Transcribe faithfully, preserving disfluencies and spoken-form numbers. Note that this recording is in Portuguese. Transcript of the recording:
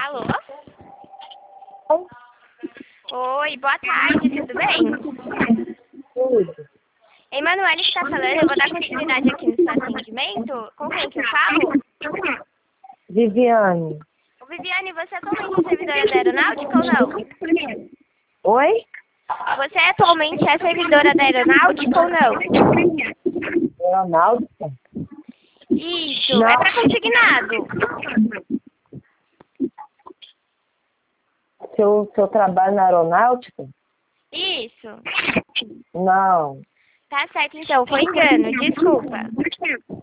Alô? Oi, boa tarde, tudo bem? Tudo. Emanuele está falando, eu vou dar continuidade aqui no seu atendimento. Com quem que eu falo? Viviane. Ô, Viviane, você é atualmente servidora da aeronáutica ou não? Oi? Você atualmente é servidora da aeronáutica ou não? Aeronáutica? Isso, Não. é para consignado. Seu, seu trabalho na aeronáutica? Isso. Não. Tá certo, então, foi engano, desculpa.